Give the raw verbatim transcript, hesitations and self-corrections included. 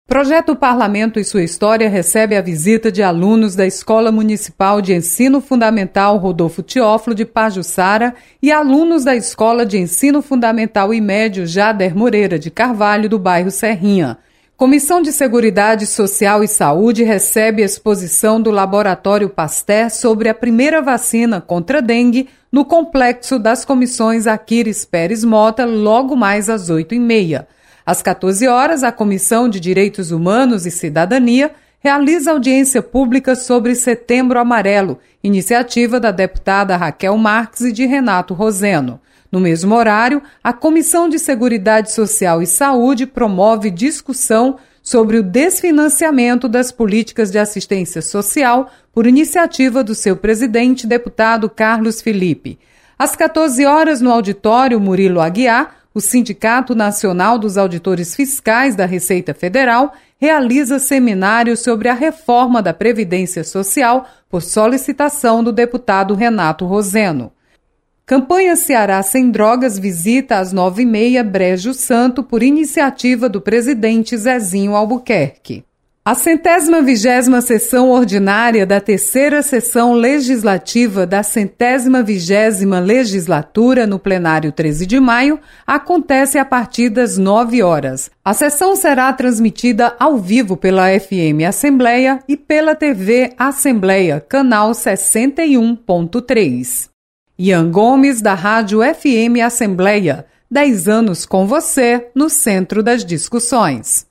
Projeto Parlamento e Sua História recebe a visita de alunos da Escola Municipal de Ensino Fundamental Rodolfo Teófilo de Pajuçara e alunos da Escola de Ensino Fundamental e Médio Jader Moreira de Carvalho, do bairro Serrinha. Comissão de Seguridade Social e Saúde recebe a exposição do Laboratório Pasteur sobre a primeira vacina contra dengue no complexo das comissões Aquiles Pérez Mota, logo mais às oito e meia. Às quatorze horas, a Comissão de Direitos Humanos e Cidadania realiza audiência pública sobre Setembro Amarelo, iniciativa da deputada Raquel Marques e de Renato Roseno. No mesmo horário, a Comissão de Seguridade Social e Saúde promove discussão sobre o desfinanciamento das políticas de assistência social por iniciativa do seu presidente, deputado Carlos Felipe. Às quatorze horas, no auditório Murilo Aguiar, o Sindicato Nacional dos Auditores Fiscais da Receita Federal realiza seminário sobre a reforma da Previdência Social por solicitação do deputado Renato Roseno. Campanha Ceará Sem Drogas visita às nove e meia Brejo Santo por iniciativa do presidente Zezinho Albuquerque. A centésima vigésima sessão ordinária da terceira sessão legislativa da centésima vigésima legislatura no plenário treze de maio acontece a partir das nove horas. A sessão será transmitida ao vivo pela F M Assembleia e pela T V Assembleia, canal sessenta e um ponto três. Ian Gomes, da Rádio F M Assembleia, dez anos com você no centro das discussões.